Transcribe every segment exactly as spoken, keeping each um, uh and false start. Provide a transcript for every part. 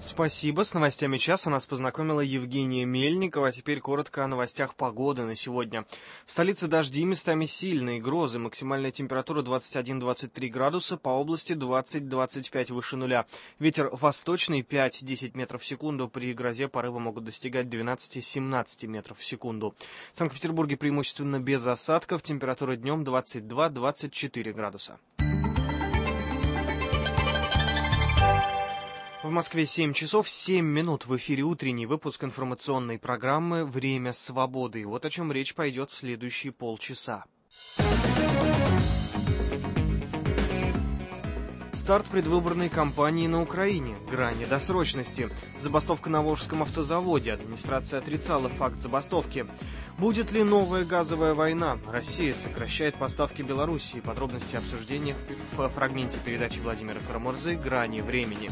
Спасибо. С новостями часа нас познакомила Евгения Мельникова. А теперь коротко о новостях погоды на сегодня. В столице дожди, местами сильные грозы. Максимальная температура двадцать один — двадцать три градуса, по области двадцать — двадцать пять выше нуля. Ветер восточный пять — десять метров в секунду. При грозе порывы могут достигать двенадцать — семнадцать метров в секунду. В Санкт-Петербурге преимущественно без осадков. Температура днем двадцать два — двадцать четыре градуса. В Москве семь часов семь минут. В эфире утренний выпуск информационной программы «Время свободы». И вот о чем речь пойдет в следующие полчаса. Старт предвыборной кампании на Украине. Грани досрочности. Забастовка на Волжском автозаводе. Администрация отрицала факт забастовки. Будет ли новая газовая война? Россия сокращает поставки Белоруссии. Подробности обсуждения в фрагменте передачи Владимира Карамурзы «Грани времени».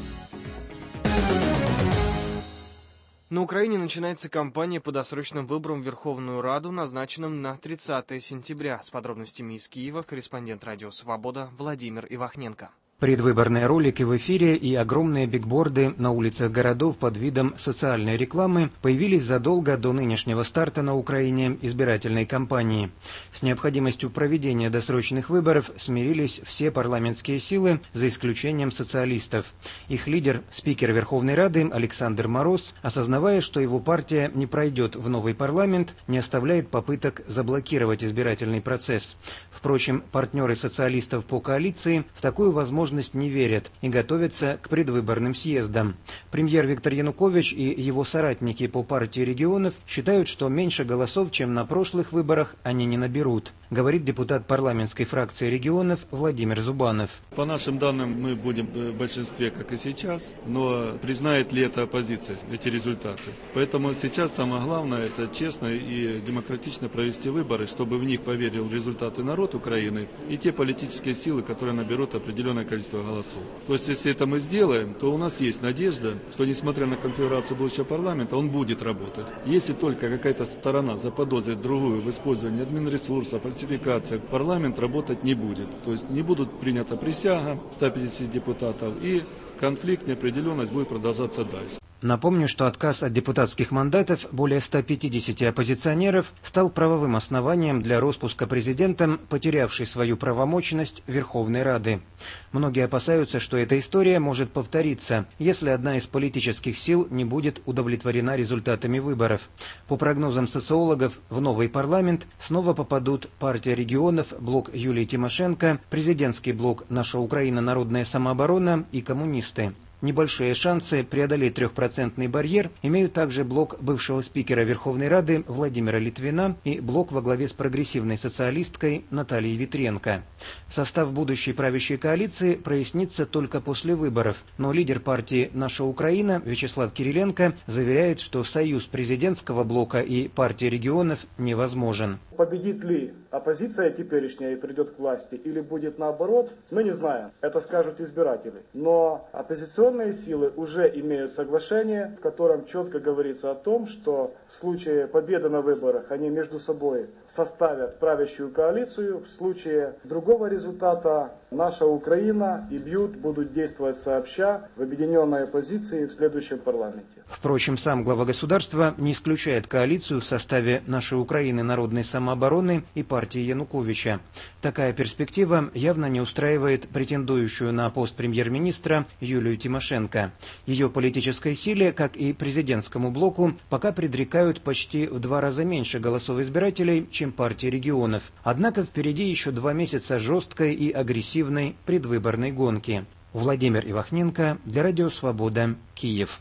На Украине начинается кампания по досрочным выборам в Верховную Раду, назначенным на тридцатое сентября. С подробностями из Киева корреспондент радио «Свобода» Владимир Ивахненко. Предвыборные ролики в эфире и огромные бигборды на улицах городов под видом социальной рекламы появились задолго до нынешнего старта на Украине избирательной кампании. С необходимостью проведения досрочных выборов смирились все парламентские силы, за исключением социалистов. Их лидер, спикер Верховной Рады Александр Мороз, осознавая, что его партия не пройдет в новый парламент, не оставляет попыток заблокировать избирательный процесс. Впрочем, партнеры социалистов по коалиции в такую возможность не верят и готовятся к предвыборным съездам. Премьер Виктор Янукович и его соратники по партии регионов считают, что меньше голосов, чем на прошлых выборах, они не наберут, говорит депутат парламентской фракции регионов Владимир Зубанов. По нашим данным, мы будем в большинстве, как и сейчас, но признает ли это оппозиция, эти результаты? Поэтому сейчас самое главное – это честно и демократично провести выборы, чтобы в них поверил в результаты народ Украины и те политические силы, которые наберут определенное количество голосов. То есть, если это мы сделаем, то у нас есть надежда, что, несмотря на конфигурацию будущего парламента, он будет работать. Если только какая-то сторона заподозрит другую в использовании админресурсов, фальсификациях, парламент работать не будет. То есть, не будут принята присяга ста пятидесяти депутатов, и конфликт, неопределенность будет продолжаться дальше. Напомню, что отказ от депутатских мандатов более ста пятидесяти оппозиционеров стал правовым основанием для роспуска президентом, потерявшей свою правомочность Верховной Рады. Многие опасаются, что эта история может повториться, если одна из политических сил не будет удовлетворена результатами выборов. По прогнозам социологов, в новый парламент снова попадут партия регионов, блок Юлии Тимошенко, президентский блок «Наша Украина. Народная самооборона» и коммунисты. Небольшие шансы преодолеть трехпроцентный барьер имеют также блок бывшего спикера Верховной Рады Владимира Литвина и блок во главе с прогрессивной социалисткой Натальей Витренко. Состав будущей правящей коалиции прояснится только после выборов, но лидер партии «Наша Украина» Вячеслав Кириленко заверяет, что союз президентского блока и партии регионов невозможен. Победит ли оппозиция теперешняя и придет к власти, или будет наоборот, мы не знаем. Это скажут избиратели. Но оппозиционные силы уже имеют соглашение, в котором четко говорится о том, что в случае победы на выборах они между собой составят правящую коалицию. В случае другого результата «Наша Украина» и БЮТ будут действовать сообща в объединенной оппозиции в следующем парламенте. Впрочем, сам глава государства не исключает коалицию в составе «Нашей Украины. Народной самообороны» и партии Януковича. Такая перспектива явно не устраивает претендующую на пост премьер-министра Юлию Тимошенко. Ее политической силе, как и президентскому блоку, пока предрекают почти в два раза меньше голосов избирателей, чем партии регионов. Однако впереди еще два месяца жесткой и агрессивной предвыборной гонки. Владимир Ивахненко для Радио Свобода, Киев.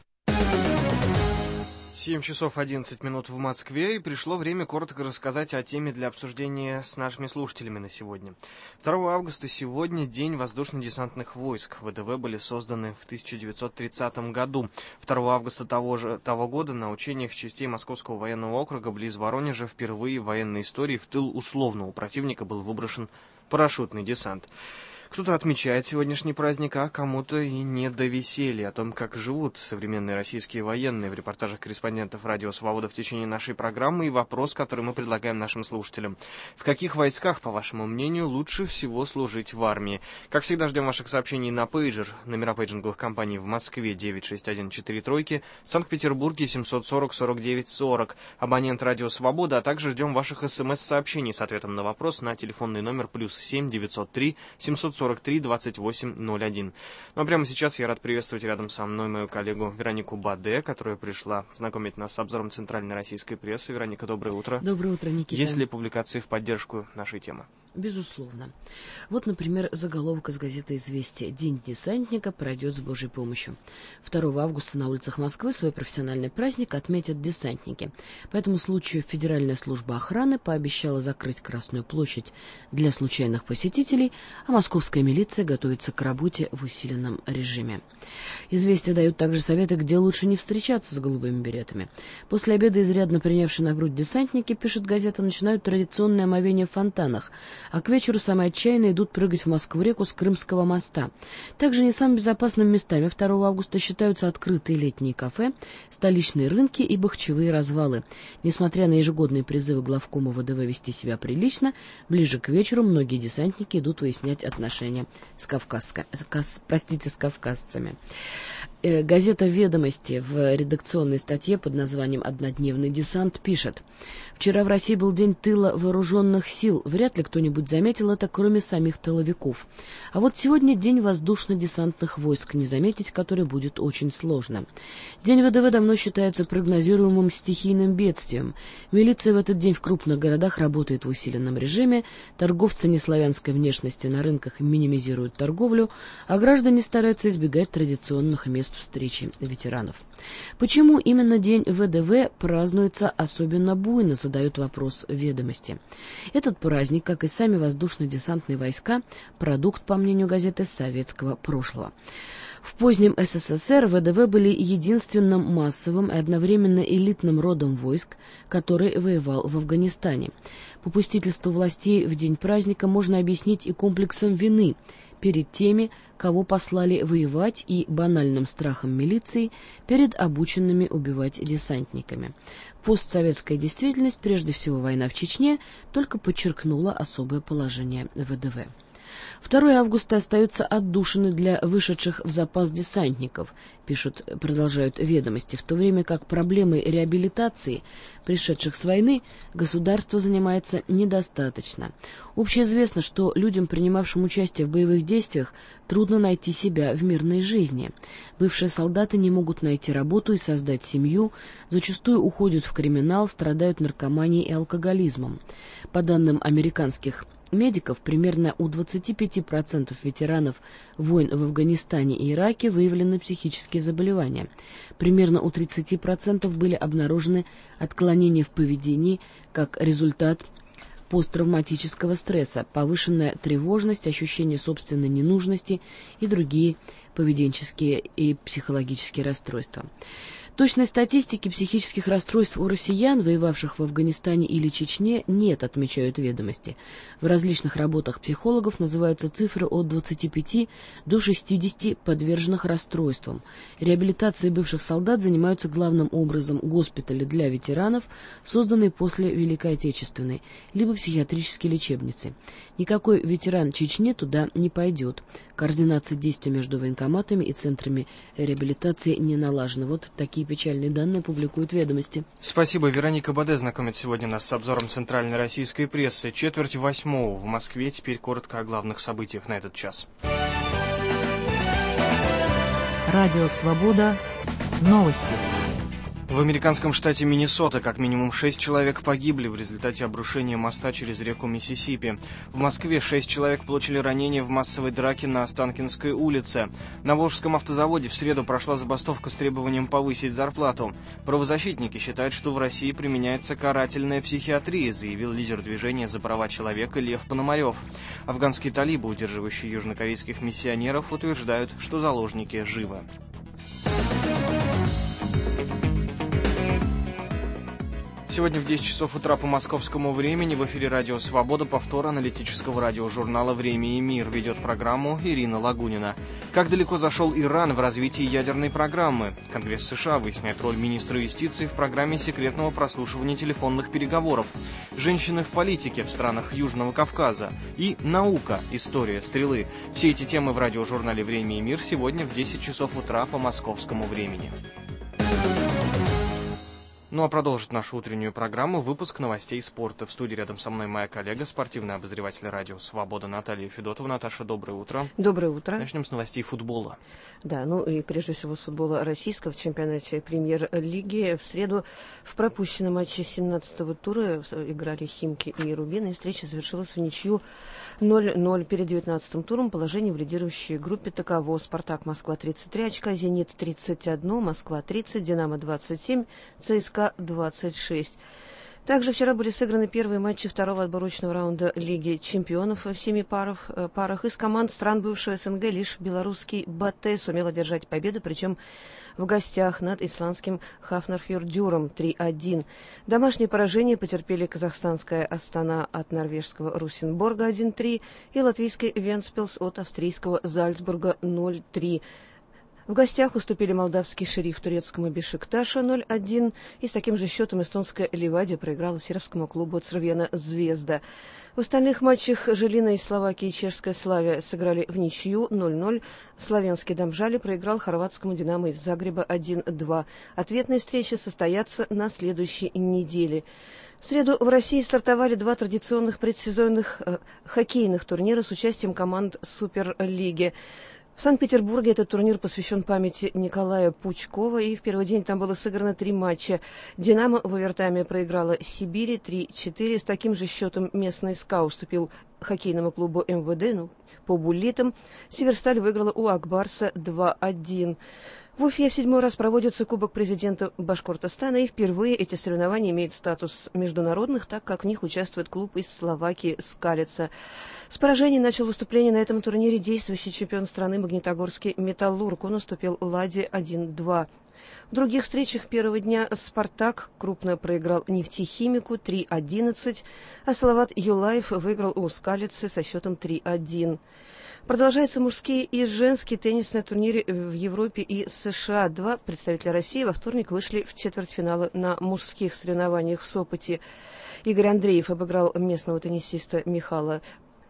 семь часов одиннадцать минут в Москве, и пришло время коротко рассказать о теме для обсуждения с нашими слушателями на сегодня. второго августа сегодня День воздушно-десантных войск. ВДВ были созданы в тысяча девятьсот тридцатом году. второго августа того же того года на учениях частей Московского военного округа близ Воронежа впервые в военной истории в тыл условного противника был выброшен парашютный десант. Кто-то отмечает сегодняшний праздник, а кому-то и не до веселья. О том, как живут современные российские военные, в репортажах корреспондентов «Радио Свобода» в течение нашей программы, и вопрос, который мы предлагаем нашим слушателям. В каких войсках, по вашему мнению, лучше всего служить в армии? Как всегда, ждем ваших сообщений на пейджер. Номера пейджинговых компаний в Москве девять шесть один четыре тройки, в Санкт-Петербурге семьсот сорок сорок девять сорок. Абонент «Радио Свобода», а также ждем ваших смс-сообщений с ответом на вопрос на телефонный номер плюс семь девятьсот три семьсот сорок три двадцать восемь ноль один. Ну а прямо сейчас я рад приветствовать рядом со мной мою коллегу Веронику Баде, которая пришла знакомить нас с обзором центральной российской прессы. Вероника, доброе утро. Доброе утро, Никита. Есть ли публикации в поддержку нашей темы? Безусловно. Вот, например, заголовок из газеты «Известия». День десантника пройдет с Божьей помощью. второго августа на улицах Москвы свой профессиональный праздник отметят десантники. По этому случаю Федеральная служба охраны пообещала закрыть Красную площадь для случайных посетителей, а московская милиция готовится к работе в усиленном режиме. «Известия» дают также советы, где лучше не встречаться с голубыми беретами. После обеда изрядно принявшие на грудь десантники, пишет газета, начинают традиционное омовение в фонтанах, а к вечеру самые отчаянные идут прыгать в Москву-реку с Крымского моста. Также не самыми безопасными местами второго августа считаются открытые летние кафе, столичные рынки и бахчевые развалы. Несмотря на ежегодные призывы главкома ВДВ вести себя прилично, ближе к вечеру многие десантники идут выяснять отношения с, кавказска... с... Простите, с кавказцами. Газета «Ведомости» в редакционной статье под названием «Однодневный десант» пишет: «Вчера в России был день тыла вооруженных сил. Вряд ли кто-нибудь заметил это, кроме самих тыловиков. А вот сегодня день воздушно-десантных войск, не заметить который будет очень сложно. День ВДВ давно считается прогнозируемым стихийным бедствием. Милиция в этот день в крупных городах работает в усиленном режиме, торговцы неславянской внешности на рынках минимизируют торговлю, а граждане стараются избегать традиционных мест встречи ветеранов». Почему именно день ВДВ празднуется особенно буйно, задают вопрос «Ведомости». Этот праздник, как и сами воздушно-десантные войска, продукт, по мнению газеты, советского прошлого. В позднем СССР ВДВ были единственным массовым и одновременно элитным родом войск, который воевал в Афганистане. Попустительство властей в день праздника можно объяснить и комплексом вины перед теми, кого послали воевать, и банальным страхом милиции перед обученными убивать десантниками. Постсоветская действительность, прежде всего война в Чечне, только подчеркнула особое положение ВДВ. второго августа остается отдушиной для вышедших в запас десантников, пишут, продолжают «Ведомости», в то время как проблемой реабилитации пришедших с войны государство занимается недостаточно. Общеизвестно, что людям, принимавшим участие в боевых действиях, трудно найти себя в мирной жизни. Бывшие солдаты не могут найти работу и создать семью, зачастую уходят в криминал, страдают наркоманией и алкоголизмом. По данным американских медиков, примерно у двадцати пяти процентов ветеранов войн в Афганистане и Ираке выявлены психические заболевания. Примерно у тридцати процентов были обнаружены отклонения в поведении как результат посттравматического стресса, повышенная тревожность, ощущение собственной ненужности и другие поведенческие и психологические расстройства. Точной статистики психических расстройств у россиян, воевавших в Афганистане или Чечне, нет, отмечают «Ведомости». В различных работах психологов называются цифры от двадцати пяти до шестидесяти подверженных расстройствам. Реабилитацией бывших солдат занимаются главным образом госпитали для ветеранов, созданные после Великой Отечественной, либо психиатрические лечебницы. Никакой ветеран Чечни туда не пойдет. Координация действий между военкоматами и центрами реабилитации не налажена. Вот такие печальные данные публикуют «Ведомости». Спасибо. Вероника Баде знакомит сегодня нас с обзором центральной российской прессы. Четверть восьмого в Москве. Теперь коротко о главных событиях на этот час. Радио «Свобода». Новости. В американском штате Миннесота как минимум шесть человек погибли в результате обрушения моста через реку Миссисипи. В Москве шесть человек получили ранения в массовой драке на Останкинской улице. На Волжском автозаводе в среду прошла забастовка с требованием повысить зарплату. Правозащитники считают, что в России применяется карательная психиатрия, заявил лидер движения за права человека Лев Пономарев. Афганские талибы, удерживающие южнокорейских миссионеров, утверждают, что заложники живы. Сегодня в десять часов утра по московскому времени в эфире «Радио Свобода» повтор аналитического радиожурнала «Время и мир». Ведет программу Ирина Лагунина. Как далеко зашел Иран в развитии ядерной программы? Конгресс США выясняет роль министра юстиции в программе секретного прослушивания телефонных переговоров. Женщины в политике в странах Южного Кавказа. И наука, история стрелы. Все эти темы в радиожурнале «Время и мир» сегодня в десять часов утра по московскому времени. Ну а продолжит нашу утреннюю программу выпуск новостей спорта. В студии рядом со мной моя коллега, спортивный обозреватель радио «Свобода» Наталья Федотова. Наташа, доброе утро. Доброе утро. Начнем с новостей футбола. Да, ну и прежде всего с футбола российского в чемпионате премьер-лиги. В среду в пропущенном матче семнадцатого тура играли Химки и Рубин, и встреча завершилась в ничью ноль ноль. Перед девятнадцатым туром положение в лидирующей группе таково: «Спартак» Москва тридцать три очка, «Зенит» тридцать один, Москва тридцать, «Динамо» двадцать семь, ЦСКА двадцать шесть. Также вчера были сыграны первые матчи второго отборочного раунда Лиги чемпионов в семи парах, парах. Из команд стран бывшего СНГ лишь белорусский Батэ сумел одержать победу, причем в гостях над исландским Хафнарфьордюром три один. Домашнее поражение потерпели казахстанская Астана от норвежского Русенборга один три и латвийский Вентспилс от австрийского Зальцбурга ноль три. В гостях уступили молдавский Шериф турецкому Бешикташу ноль один, и с таким же счетом эстонская Ливадия проиграла сербскому клубу Црвена Звезда. В остальных матчах Жилина из Словакии и чешская Славия сыграли в ничью ноль ноль. Славянский Домжали проиграл хорватскому Динамо из Загреба один два. Ответные встречи состоятся на следующей неделе. В среду в России стартовали два традиционных предсезонных э, хоккейных турнира с участием команд Суперлиги. В Санкт-Петербурге этот турнир посвящен памяти Николая Пучкова, и в первый день там было сыграно три матча. «Динамо» в овертайме проиграла Сибири три четыре. С таким же счетом местный СКА уступил хоккейному клубу МВД, ну, по буллитам. Северсталь выиграла у Акбарса два один. В Уфе в седьмой раз проводится Кубок президента Башкортостана, и впервые эти соревнования имеют статус международных, так как в них участвует клуб из Словакии «Скалица». С поражением начал выступление на этом турнире действующий чемпион страны магнитогорский «Металлург». Он уступил «Ладе» один два. В других встречах первого дня «Спартак» крупно проиграл «Нефтехимику» три одиннадцать, а Салават Юлаев выиграл у «Скалицы» со счетом три один. Продолжаются мужские и женские теннисные турниры в Европе и США. Два представителя России во вторник вышли в четвертьфиналы на мужских соревнованиях в Сопоте. Игорь Андреев обыграл местного теннисиста Михала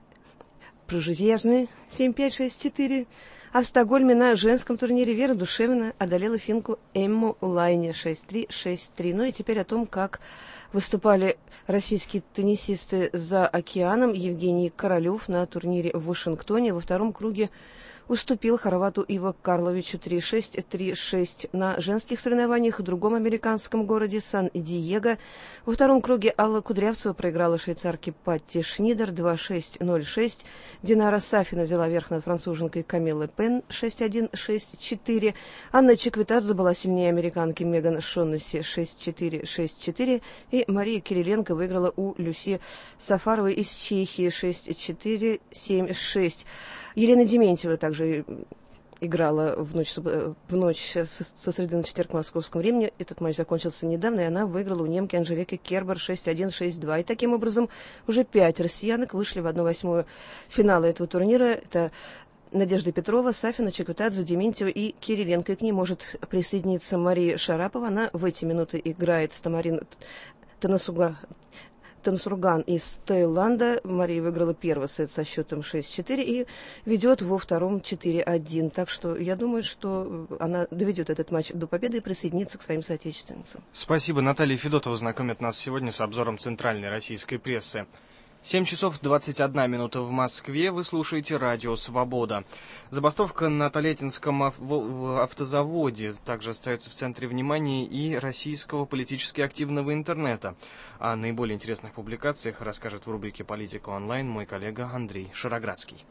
Пружезежны семь пять шесть четыре. А в Стокгольме на женском турнире Вера Душевина одолела финку Эмму Лайне шесть три шесть три. Ну и теперь о том, как выступали российские теннисисты за океаном. Евгений Королев на турнире в Вашингтоне во втором круге уступил хорвату Иво Карловичу три шесть три шесть. На женских соревнованиях в другом американском городе Сан-Диего во втором круге Алла Кудрявцева проиграла швейцарке Патти Шнидер два шесть ноль шесть. Динара Сафина взяла верх над француженкой Камиллой Пен шесть один шесть четыре. Анна Чеквитадзе была сильнее американки Меган Шоннесси шесть четыре шесть четыре. И Мария Кириленко выиграла у Люси Сафаровой из Чехии шесть четыре семь шесть. Елена Дементьева также играла в ночь, в ночь со среды на четверг московском времени. Этот матч закончился недавно, и она выиграла у немки Анжелики Кербер шесть один шесть два. И таким образом уже пять россиянок вышли в одну восьмую финала этого турнира. Это Надежда Петрова, Сафина, Чеквитадзе, Дементьева и Кириленко. И к ней может присоединиться Мария Шарапова. Она в эти минуты играет с Тамарин Танасуга. Тансурган из Таиланда. Мария выиграла первый сет со счетом шесть четыре и ведет во втором четыре один. Так что я думаю, что она доведет этот матч до победы и присоединится к своим соотечественницам. Спасибо. Наталья Федотова знакомит нас сегодня с обзором центральной российской прессы. семь часов двадцать одна минута в Москве. Вы слушаете радио «Свобода». Забастовка на Толятинском автозаводе также остается в центре внимания и российского политически активного интернета. О наиболее интересных публикациях расскажет в рубрике «Политика онлайн» мой коллега Андрей Шароградский.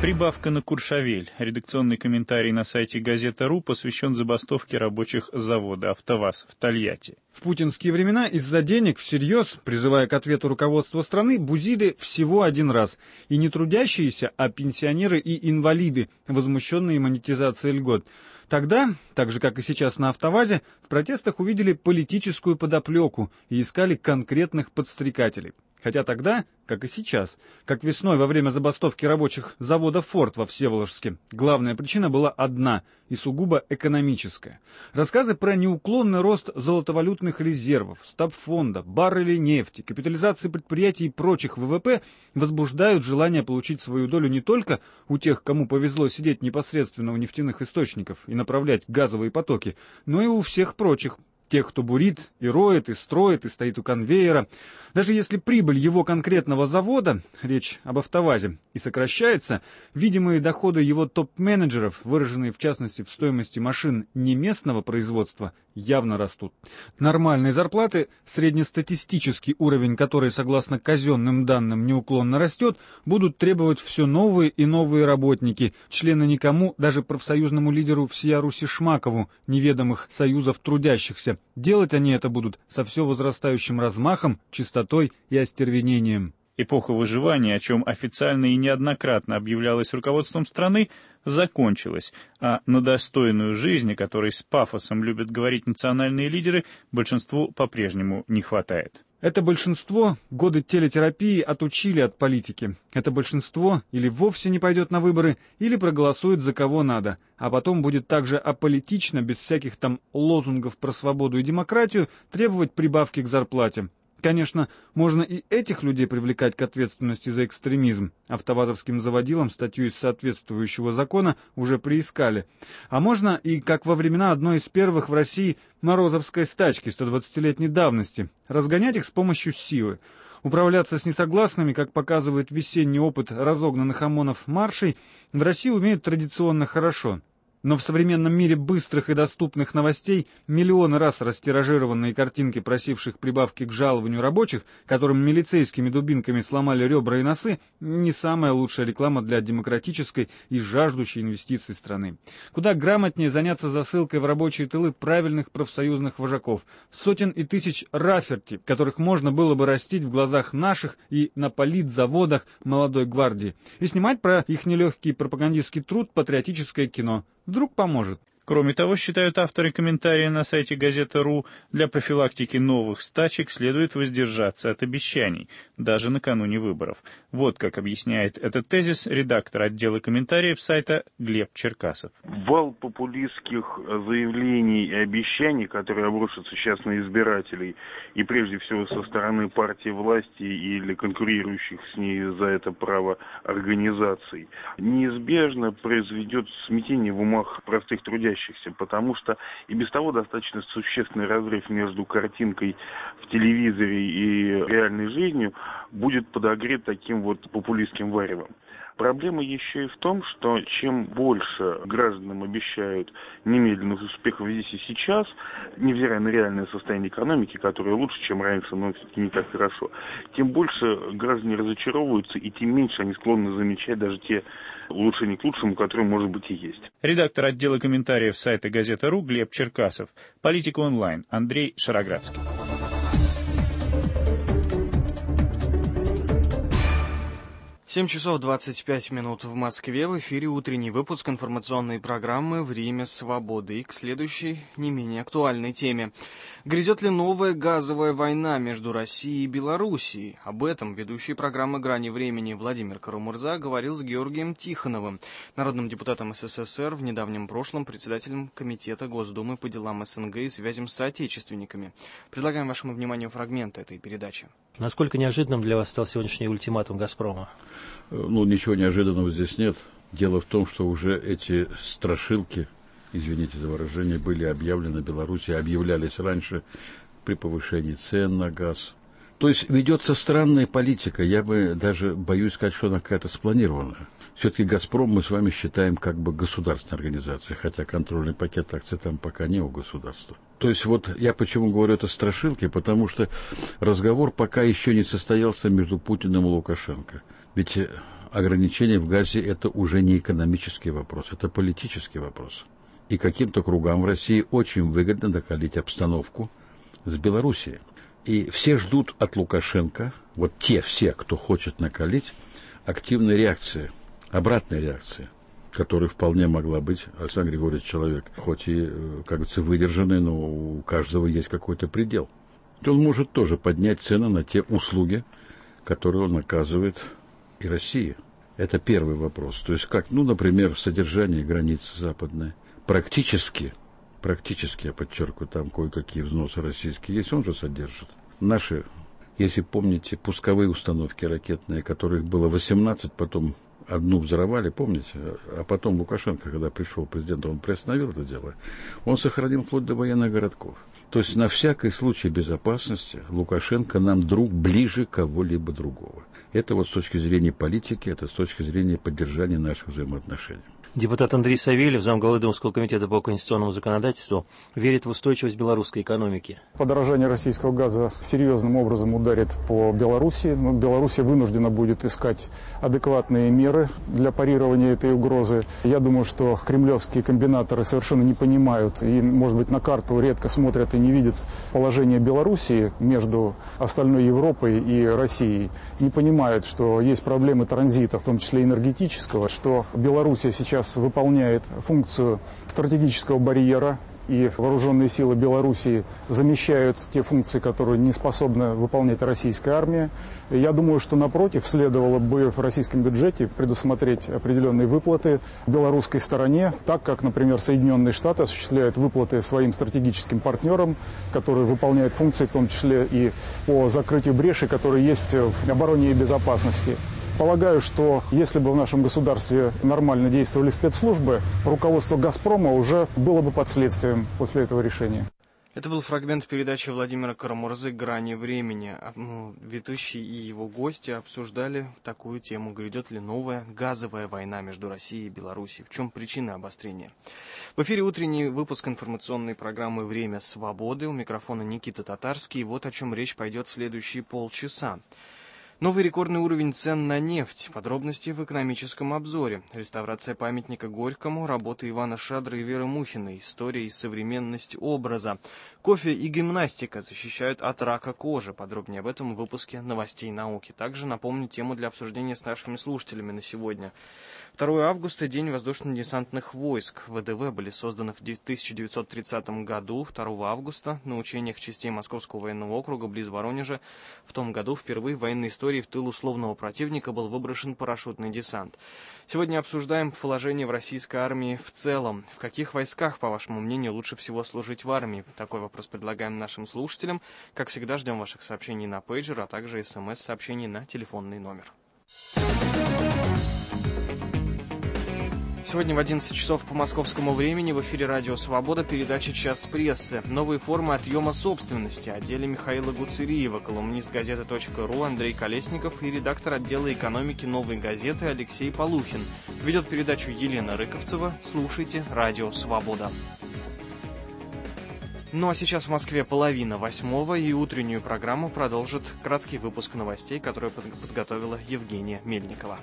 Прибавка на Куршавель. Редакционный комментарий на сайте Газета.ру посвящен забастовке рабочих завода «АвтоВАЗ» в Тольятти. В путинские времена из-за денег всерьез, призывая к ответу руководство страны, бузили всего один раз. И не трудящиеся, а пенсионеры и инвалиды, возмущенные монетизацией льгот. Тогда, так же как и сейчас на «АвтоВАЗе», в протестах увидели политическую подоплеку и искали конкретных подстрекателей. Хотя тогда, как и сейчас, как весной во время забастовки рабочих завода «Форд» во Всеволожске, главная причина была одна и сугубо экономическая. Рассказы про неуклонный рост золотовалютных резервов, стабфонда, баррелей нефти, капитализации предприятий и прочих ВВП возбуждают желание получить свою долю не только у тех, кому повезло сидеть непосредственно у нефтяных источников и направлять газовые потоки, но и у всех прочих. Тех, кто бурит, и роет, и строит, и стоит у конвейера. Даже если прибыль его конкретного завода, речь об «АвтоВАЗе», и сокращается, видимые доходы его топ-менеджеров, выраженные в частности в стоимости машин не местного производства, явно растут. Нормальные зарплаты, среднестатистический уровень которой, согласно казенным данным, неуклонно растет, будут требовать все новые и новые работники, члены никому, даже профсоюзному лидеру всея Руси Шмакову, неведомых союзов трудящихся. Делать они это будут со все возрастающим размахом, чистотой и остервенением. Эпоха выживания, о чем официально и неоднократно объявлялось руководством страны, закончилась, а на достойную жизнь, о которой с пафосом любят говорить национальные лидеры, большинству по-прежнему не хватает. Это большинство годы телетерапии отучили от политики. Это большинство или вовсе не пойдет на выборы, или проголосует за кого надо, а потом будет также аполитично, без всяких там лозунгов про свободу и демократию, требовать прибавки к зарплате. Конечно, можно и этих людей привлекать к ответственности за экстремизм. Автовазовским заводилам статью из соответствующего закона уже приискали. А можно и, как во времена одной из первых в России Морозовской стачки сто двадцатилетней давности, разгонять их с помощью силы. Управляться с несогласными, как показывает весенний опыт разогнанных ОМОНов маршей, в России умеют традиционно хорошо. Но в современном мире быстрых и доступных новостей миллионы раз растиражированные картинки просивших прибавки к жалованию рабочих, которым милицейскими дубинками сломали ребра и носы, не самая лучшая реклама для демократической и жаждущей инвестиций страны. Куда грамотнее заняться засылкой в рабочие тылы правильных профсоюзных вожаков, сотен и тысяч раферти, которых можно было бы растить в глазах наших и на политзаводах молодой гвардии, и снимать про их нелегкий пропагандистский труд патриотическое кино. Вдруг поможет. Кроме того, считают авторы комментария на сайте Газета.ру, для профилактики новых стачек следует воздержаться от обещаний, даже накануне выборов. Вот как объясняет этот тезис редактор отдела комментариев сайта Глеб Черкасов. Вал популистских заявлений и обещаний, которые обрушатся сейчас на избирателей, и прежде всего со стороны партии власти или конкурирующих с ней за это право организаций, неизбежно произведет смятение в умах простых трудящихся. Потому что и без того достаточно существенный разрыв между картинкой в телевизоре и реальной жизнью будет подогрет таким вот популистским варевом. Проблема еще и в том, что чем больше гражданам обещают немедленных успехов здесь и сейчас, невзирая на реальное состояние экономики, которое лучше, чем раньше, но все-таки не так хорошо, тем больше граждане разочаровываются, и тем меньше они склонны замечать даже те улучшения к лучшему, которые, может быть, и есть. Редактор отдела комментариев сайта Газета.ру Глеб Черкасов. Политика онлайн Андрей Шароградский. семь часов двадцать пять минут в Москве. В эфире утренний выпуск информационной программы «Время свободы». И к следующей, не менее актуальной теме. Грядет ли новая газовая война между Россией и Белоруссией? Об этом ведущий программы «Грани времени» Владимир Карамурза говорил с Георгием Тихоновым, народным депутатом СССР, в недавнем прошлом председателем Комитета Госдумы по делам СНГ и связям с соотечественниками. Предлагаем вашему вниманию фрагменты этой передачи. Насколько неожиданным для вас стал сегодняшний ультиматум «Газпрома»? Ну, ничего неожиданного здесь нет. Дело в том, что уже эти страшилки, извините за выражение, были объявлены Беларуси, объявлялись раньше при повышении цен на газ. То есть ведется странная политика. Я бы даже боюсь сказать, что она какая-то спланированная. Все-таки «Газпром» мы с вами считаем как бы государственной организацией, хотя контрольный пакет акций там пока не у государства. То есть вот я почему говорю это страшилки, потому что разговор пока еще не состоялся между Путиным и Лукашенко. Ведь ограничения в газе – это уже не экономический вопрос, это политический вопрос. И каким-то кругам в России очень выгодно накалить обстановку с Белоруссией. И все ждут от Лукашенко, вот те все, кто хочет накалить, активной реакции, обратной реакции, которая вполне могла быть. Александр Григорьевич человек, хоть и, как говорится, выдержанный, но у каждого есть какой-то предел. Он может тоже поднять цены на те услуги, которые он оказывает и России. Это первый вопрос. То есть как, ну, например, содержание границы западной. Практически, практически, я подчеркиваю, там кое-какие взносы российские есть, он же содержит. Наши, если помните, пусковые установки ракетные, которых было восемнадцать, потом одну взорвали, помните? А потом Лукашенко, когда пришел президент, он приостановил это дело. Он сохранил вплоть до военных городков. То есть на всякий случай безопасности Лукашенко нам друг ближе кого-либо другого. Это вот с точки зрения политики, это с точки зрения поддержания наших взаимоотношений. Депутат Андрей Савельев, замглавы Думского комитета по конституционному законодательству, верит в устойчивость белорусской экономики. Подорожание российского газа серьезным образом ударит по Беларуси. Но Беларусь вынуждена будет искать адекватные меры для парирования этой угрозы. Я думаю, что кремлевские комбинаторы совершенно не понимают и, может быть, на карту редко смотрят и не видят положение Белоруссии между остальной Европой и Россией. Не понимают, что есть проблемы транзита, в том числе энергетического, что Белоруссия сейчас выполняет функцию стратегического барьера, и вооруженные силы Белоруссии замещают те функции, которые не способна выполнять российская армия. Я думаю, что, напротив, следовало бы в российском бюджете предусмотреть определенные выплаты белорусской стороне, так как, например, Соединенные Штаты осуществляют выплаты своим стратегическим партнерам, которые выполняют функции, в том числе и по закрытию брешей, которые есть в обороне и безопасности. Полагаю, что если бы в нашем государстве нормально действовали спецслужбы, руководство «Газпрома» уже было бы под следствием после этого решения. Это был фрагмент передачи Владимира Карамурзы «Грани времени». Ведущий и его гости обсуждали такую тему: грядет ли новая газовая война между Россией и Белоруссией? В чем причины обострения? В эфире утренний выпуск информационной программы «Время свободы». У микрофона Никита Татарский. Вот о чем речь пойдет в следующие полчаса. Новый рекордный уровень цен на нефть. Подробности в экономическом обзоре. Реставрация памятника Горькому, работы Ивана Шадры и Веры Мухиной. История и современность образа. Кофе и гимнастика защищают от рака кожи. Подробнее об этом в выпуске новостей науки. Также напомню тему для обсуждения с нашими слушателями на сегодня. второго августа – День воздушно-десантных войск. ВДВ были созданы в тысяча девятьсот тридцатом году. второго августа на учениях частей Московского военного округа близ Воронежа в том году впервые в военной истории в тыл условного противника был выброшен парашютный десант. Сегодня обсуждаем положение в российской армии в целом. В каких войсках, по вашему мнению, лучше всего служить в армии? Такой вопрос предлагаем нашим слушателям. Как всегда, ждем ваших сообщений на пейджер, а также смс-сообщений на телефонный номер. Сегодня в одиннадцать часов по московскому времени в эфире «Радио Свобода» передача «Час прессы». Новые формы отъема собственности. О деле Михаила Гуцериева, колумнист газеты .ру Андрей Колесников и редактор отдела экономики «Новой газеты» Алексей Полухин. Ведет передачу Елена Рыковцева. Слушайте «Радио Свобода». Ну а сейчас в Москве половина восьмого, и утреннюю программу продолжит краткий выпуск новостей, который подготовила Евгения Мельникова.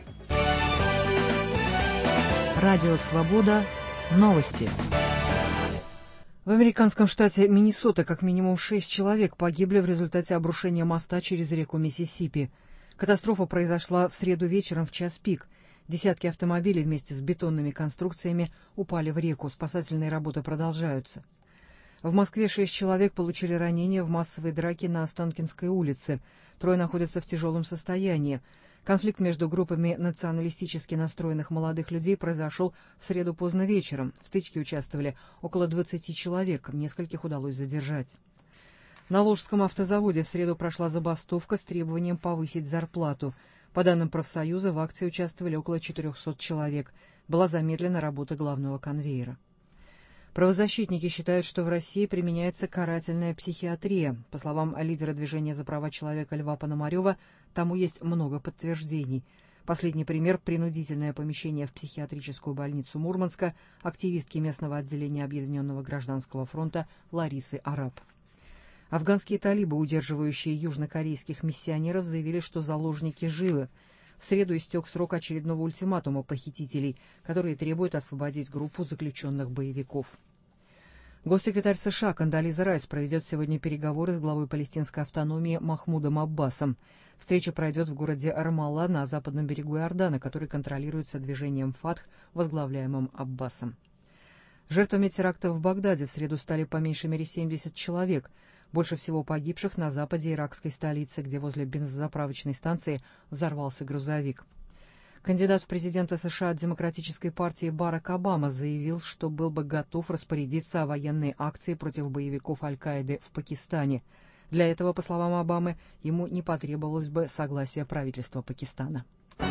Радио «Свобода». Новости. В американском штате Миннесота как минимум шесть человек погибли в результате обрушения моста через реку Миссисипи. Катастрофа произошла в среду вечером в час пик. Десятки автомобилей вместе с бетонными конструкциями упали в реку. Спасательные работы продолжаются. В Москве шесть человек получили ранения в массовой драке на Останкинской улице. Трое находятся в тяжелом состоянии. Конфликт между группами националистически настроенных молодых людей произошел в среду поздно вечером. В стычке участвовали около двадцати человек, нескольких удалось задержать. На Волжском автозаводе в среду прошла забастовка с требованием повысить зарплату. По данным профсоюза, в акции участвовали около четырехсот человек. Была замедлена работа главного конвейера. Правозащитники считают, что в России применяется карательная психиатрия. По словам лидера движения за права человека Льва Пономарева, тому есть много подтверждений. Последний пример – принудительное помещение в психиатрическую больницу Мурманска активистки местного отделения Объединенного гражданского фронта Ларисы Араб. Афганские талибы, удерживающие южнокорейских миссионеров, заявили, что заложники живы. В среду истек срок очередного ультиматума похитителей, которые требуют освободить группу заключенных боевиков. Госсекретарь США Кондолиза Райс проведет сегодня переговоры с главой палестинской автономии Махмудом Аббасом. Встреча пройдет в городе Рамалла на западном берегу Иордана, который контролируется движением Фатх, возглавляемым Аббасом. Жертвами терактов в Багдаде в среду стали по меньшей мере семьдесят человек. Больше всего погибших на западе иракской столицы, где возле бензозаправочной станции взорвался грузовик. Кандидат в президенты США от Демократической партии Барак Обама заявил, что был бы готов распорядиться о военной акции против боевиков Аль-Каиды в Пакистане. Для этого, по словам Обамы, ему не потребовалось бы согласия правительства Пакистана.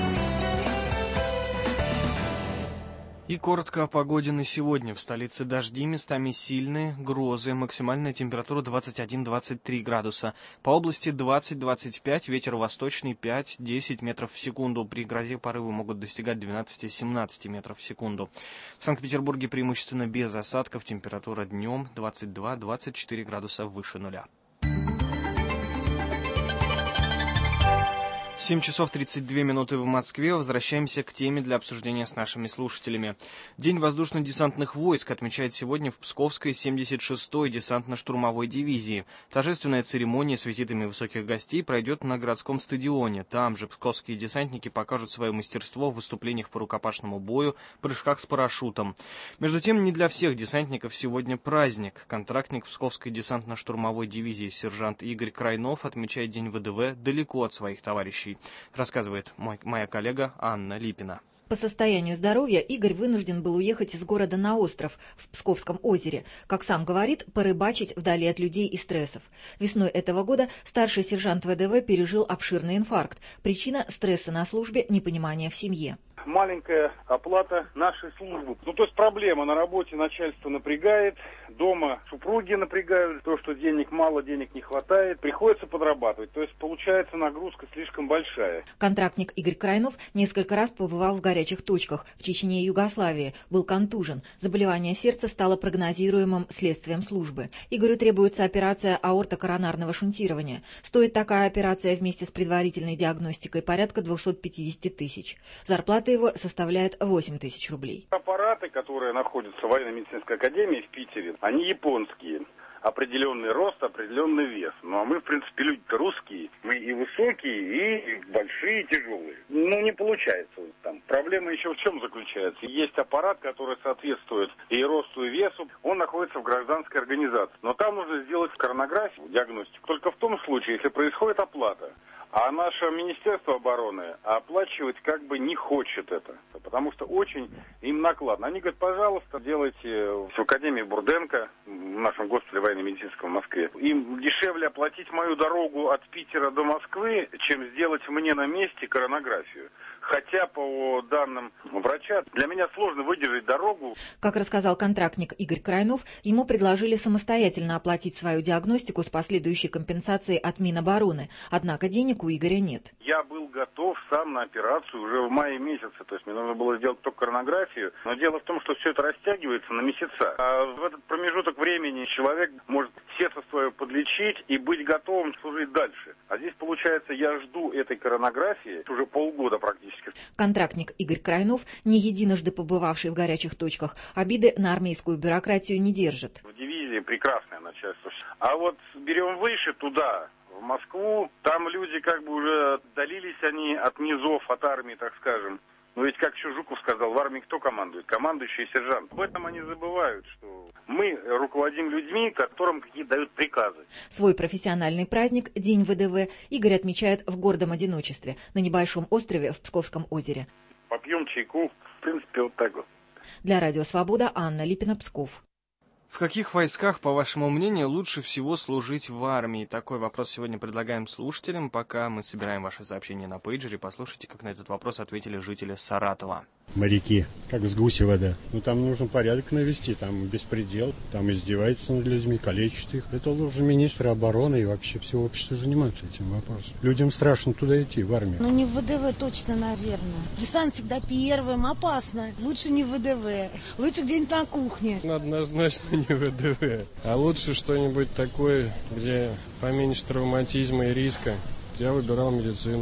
И коротко о погоде на сегодня. В столице дожди, местами сильные, грозы, максимальная температура двадцать один — двадцать три градуса. По области двадцать — двадцать пять, ветер восточный пять — десять метров в секунду. При грозе порывы могут достигать двенадцать — семнадцать метров в секунду. В Санкт-Петербурге преимущественно без осадков, температура днем двадцать два — двадцать четыре градуса выше нуля. семь часов тридцать две минуты в Москве. Возвращаемся к теме для обсуждения с нашими слушателями. День воздушно-десантных войск отмечает сегодня в Псковской семьдесят шестой десантно-штурмовой дивизии. Торжественная церемония с визитами высоких гостей пройдет на городском стадионе. Там же псковские десантники покажут свое мастерство в выступлениях по рукопашному бою, прыжках с парашютом. Между тем, не для всех десантников сегодня праздник. Контрактник Псковской десантно-штурмовой дивизии сержант Игорь Крайнов отмечает День ВДВ далеко от своих товарищей. Рассказывает мой, моя коллега Анна Липина. По состоянию здоровья Игорь вынужден был уехать из города на остров в Псковском озере. Как сам говорит, порыбачить вдали от людей и стрессов. Весной этого года старший сержант ВДВ пережил обширный инфаркт. Причина – стресса на службе, непонимание в семье. Маленькая оплата нашей службы. Ну, то есть проблема на работе, начальство напрягает, дома супруги напрягают, то, что денег мало, денег не хватает, приходится подрабатывать. То есть получается нагрузка слишком большая. Контрактник Игорь Крайнов несколько раз побывал в горячих точках в Чечне и Югославии, был контужен. Заболевание сердца стало прогнозируемым следствием службы. Игорю требуется операция аортокоронарного шунтирования. Стоит такая операция вместе с предварительной диагностикой порядка двести пятьдесят тысяч. Зарплата его составляет восемь тысяч рублей. Аппараты, которые находятся в военно-медицинской академии в Питере, они японские. Определенный рост, определенный вес. Ну, а мы, в принципе, люди-то русские. Мы и высокие, и большие, и тяжелые. Ну, не получается. Там проблема еще в чем заключается? Есть аппарат, который соответствует и росту, и весу. Он находится в гражданской организации. Но там нужно сделать коронографию, диагностику. Только в том случае, если происходит оплата. А наше Министерство обороны оплачивать как бы не хочет это, потому что очень им накладно. Они говорят, пожалуйста, делайте в Академии Бурденко, в нашем госпитале военно-медицинском в Москве. Им дешевле оплатить мою дорогу от Питера до Москвы, чем сделать мне на месте коронографию. Хотя, по данным врача, для меня сложно выдержать дорогу. Как рассказал контрактник Игорь Крайнов, ему предложили самостоятельно оплатить свою диагностику с последующей компенсацией от Минобороны. Однако денег у Игоря нет. Я был готов сам на операцию уже в мае месяце. То есть мне нужно было сделать только коронографию. Но дело в том, что все это растягивается на месяца. А в этот промежуток времени человек может сердце свое подлечить и быть готовым служить дальше. А здесь, получается, я жду этой коронографии уже полгода практически. Контрактник Игорь Крайнов, не единожды побывавший в горячих точках, обиды на армейскую бюрократию не держит. В дивизии прекрасное начальство. А вот берем выше туда, в Москву, там люди как бы уже отдалились они от низов, от армии, так скажем. Но ведь, как еще Жуков сказал, в армии кто командует? Командующий и сержант. Об этом они забывают, что мы руководим людьми, которым какие-то дают приказы. Свой профессиональный праздник, День ВДВ, Игорь отмечает в гордом одиночестве на небольшом острове в Псковском озере. Попьем чайку, в принципе, вот так вот. Для Радио Свобода, Анна Липина, Псков. В каких войсках, по вашему мнению, лучше всего служить в армии? Такой вопрос сегодня предлагаем слушателям. Пока мы собираем ваши сообщения на пейджере, послушайте, как на этот вопрос ответили жители Саратова. Моряки, как с гуси вода. Ну, там нужно порядок навести, там беспредел, там издевается над людьми, калечит их. Это должен министр обороны и вообще все общество заниматься этим вопросом. Людям страшно туда идти, в армию. Ну, не в ВДВ точно, наверное. Десант всегда первым, опасно. Лучше не в ВДВ, лучше где-нибудь на кухне. Однозначно не в ВДВ, а лучше что-нибудь такое, где поменьше травматизма и риска. Я выбирал медицину.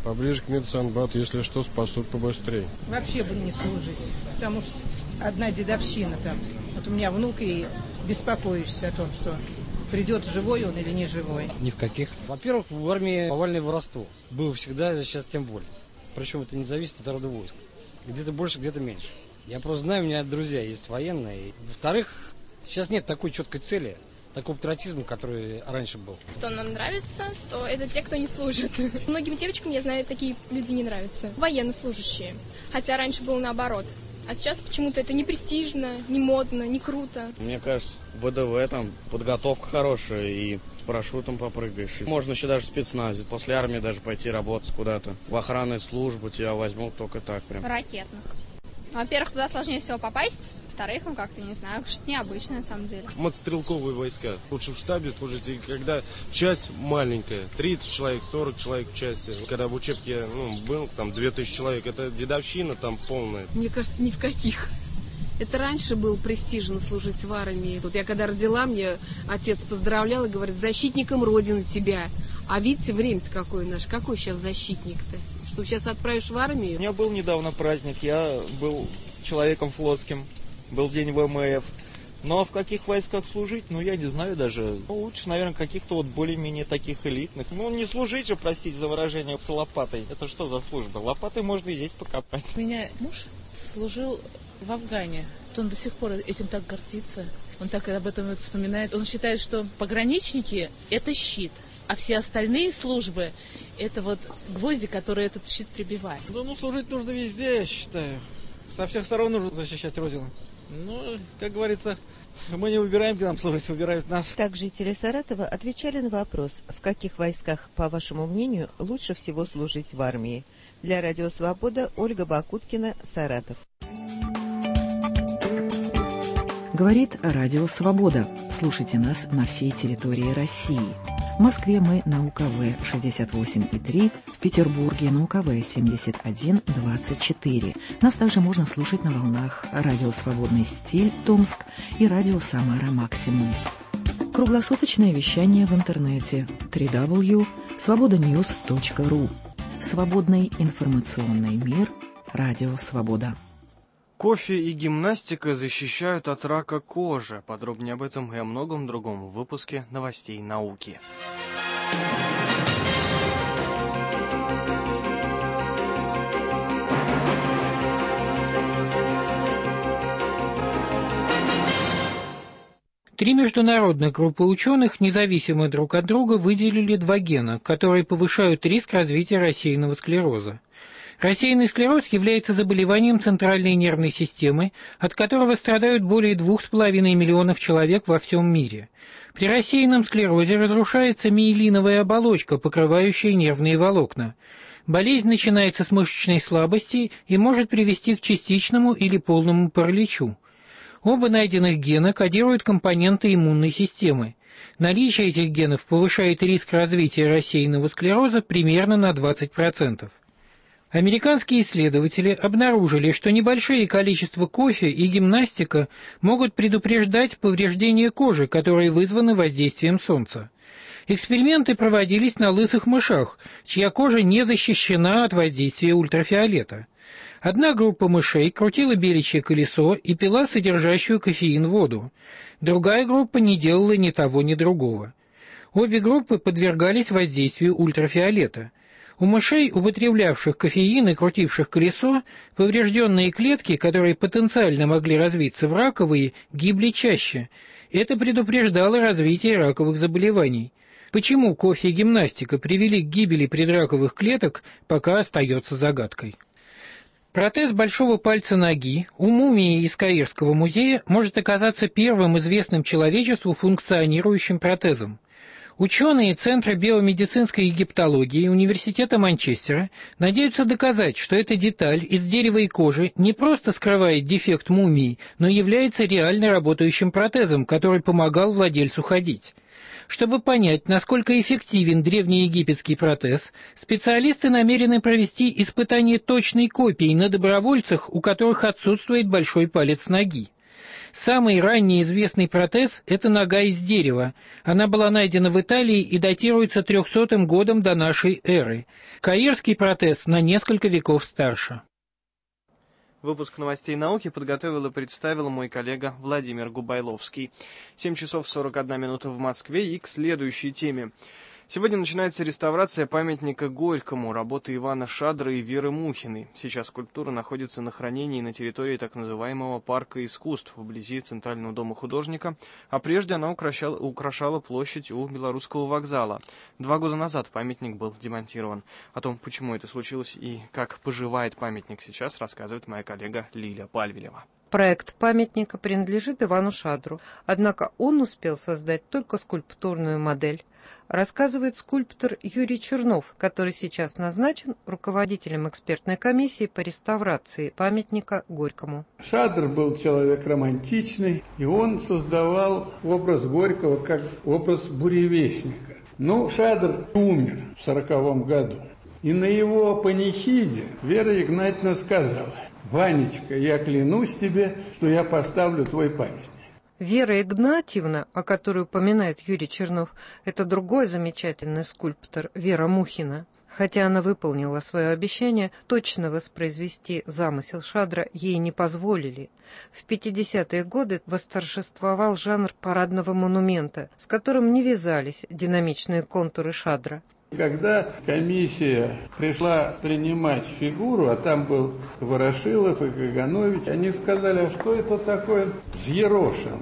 Поближе к медсанбату, если что, спасут побыстрее. Вообще бы не служить, потому что одна дедовщина там. Вот у меня внук, и беспокоишься о том, что придет живой он или не живой. Ни в каких. Во-первых, в армии повальное воровство. Было всегда, сейчас тем более. Причем это не зависит от рода войск. Где-то больше, где-то меньше. Я просто знаю, у меня друзья есть военные. Во-вторых, сейчас нет такой четкой цели, такого патриотизма, который раньше был. Кто нам нравится, то это те, кто не служит. Многим девочкам, я знаю, такие люди не нравятся. Военнослужащие. Хотя раньше было наоборот. А сейчас почему-то это не престижно, не модно, не круто. Мне кажется, ВДВ там подготовка хорошая, и с парашютом попрыгаешь. Можно еще даже в спецназе, после армии даже пойти работать куда-то. В охранной службе тебя возьмут только так прям. Ракетных. Во-первых, туда сложнее всего попасть. Во-вторых, ну как-то, не знаю, что-то необычное на самом деле. Мотострелковые войска. Лучше в штабе служить, и когда часть маленькая, тридцать человек, сорок человек в части. Когда в учебке, ну, был там две тысячи человек, это дедовщина там полная. Мне кажется, ни в каких. Это раньше был престижно служить в армии. Тут я когда родила, мне отец поздравлял и говорит: защитником Родины тебя. А видите, время-то какое наше, какой сейчас защитник-то? Что сейчас отправишь в армию? У меня был недавно праздник, я был человеком флотским, был день ВМФ. Но в каких войсках служить, ну я не знаю даже. Ну, лучше, наверное, каких-то вот более-менее таких элитных. Ну не служить же, простите за выражение, с лопатой. Это что за служба? Лопатой можно и здесь покопать. У меня муж служил в Афгане. Он до сих пор этим так гордится. Он так об этом вспоминает. Он считает, что пограничники – это щит. А все остальные службы – это вот гвозди, которые этот щит прибивают. Да ну служить нужно везде, я считаю. Со всех сторон нужно защищать Родину. Ну, как говорится, мы не выбираем, где нам служить, выбирают нас. Так жители Саратова отвечали на вопрос, в каких войсках, по вашему мнению, лучше всего служить в армии. Для Радио Свобода Ольга Бакуткина, Саратов. Говорит Радио Свобода. Слушайте нас на всей территории России. В Москве мы на УКВ шестьдесят восемь и три, в Петербурге на УКВ семьдесят один двадцать четыре. Нас также можно слушать на волнах Радио Свободный стиль Томск и Радио Самара Максимум. Круглосуточное вещание в интернете дабл ю дабл ю дабл ю точка свобода ньюс точка ру. Свободный информационный мир. Радио Свобода. Кофе и гимнастика защищают от рака кожи. Подробнее об этом и о многом другом в выпуске новостей науки. Три международных группы ученых, независимо друг от друга, выделили два гена, которые повышают риск развития рассеянного склероза. Рассеянный склероз является заболеванием центральной нервной системы, от которого страдают более двух с половиной миллионов человек во всем мире. При рассеянном склерозе разрушается миелиновая оболочка, покрывающая нервные волокна. Болезнь начинается с мышечной слабости и может привести к частичному или полному параличу. Оба найденных гена кодируют компоненты иммунной системы. Наличие этих генов повышает риск развития рассеянного склероза примерно на двадцать процентов. Американские исследователи обнаружили, что небольшое количество кофе и гимнастика могут предупреждать повреждения кожи, которые вызваны воздействием солнца. Эксперименты проводились на лысых мышах, чья кожа не защищена от воздействия ультрафиолета. Одна группа мышей крутила беличье колесо и пила содержащую кофеин воду. Другая группа не делала ни того, ни другого. Обе группы подвергались воздействию ультрафиолета. У мышей, употреблявших кофеин и крутивших колесо, поврежденные клетки, которые потенциально могли развиться в раковые, гибли чаще. Это предупреждало развитие раковых заболеваний. Почему кофе и гимнастика привели к гибели предраковых клеток, пока остается загадкой. Протез большого пальца ноги у мумии из Каирского музея может оказаться первым известным человечеству функционирующим протезом. Ученые Центра биомедицинской египтологии Университета Манчестера надеются доказать, что эта деталь из дерева и кожи не просто скрывает дефект мумии, но является реально работающим протезом, который помогал владельцу ходить. Чтобы понять, насколько эффективен древнеегипетский протез, специалисты намерены провести испытание точной копии на добровольцах, у которых отсутствует большой палец ноги. Самый ранний известный протез – это нога из дерева. Она была найдена в Италии и датируется трехсотым годом до нашей эры. Каирский протез на несколько веков старше. Выпуск новостей науки подготовил и представил мой коллега Владимир Губайловский. семь часов сорок одна минута в Москве, и к следующей теме. Сегодня начинается реставрация памятника Горькому, работы Ивана Шадры и Веры Мухиной. Сейчас скульптура находится на хранении на территории так называемого парка искусств вблизи Центрального дома художника, а прежде она украшала, украшала площадь у Белорусского вокзала. Два года назад памятник был демонтирован. О том, почему это случилось и как поживает памятник сейчас, рассказывает моя коллега Лиля Пальвилева. Проект памятника принадлежит Ивану Шадру, однако он успел создать только скульптурную модель, рассказывает скульптор Юрий Чернов, который сейчас назначен руководителем экспертной комиссии по реставрации памятника Горькому. Шадр был человек романтичный, и он создавал образ Горького как образ буревестника. Но Шадр умер в сороковом году, и на его панихиде Вера Игнатьевна сказала: «Ванечка, я клянусь тебе, что я поставлю твой памятник». Вера Игнатьевна, о которой упоминает Юрий Чернов, это другой замечательный скульптор Вера Мухина. Хотя она выполнила свое обещание, точно воспроизвести замысел Шадра ей не позволили. В пятидесятые годы восторжествовал жанр парадного монумента, с которым не вязались динамичные контуры Шадра. Когда комиссия пришла принимать фигуру, а там был Ворошилов и Каганович, они сказали: а что это такое взъерошенный?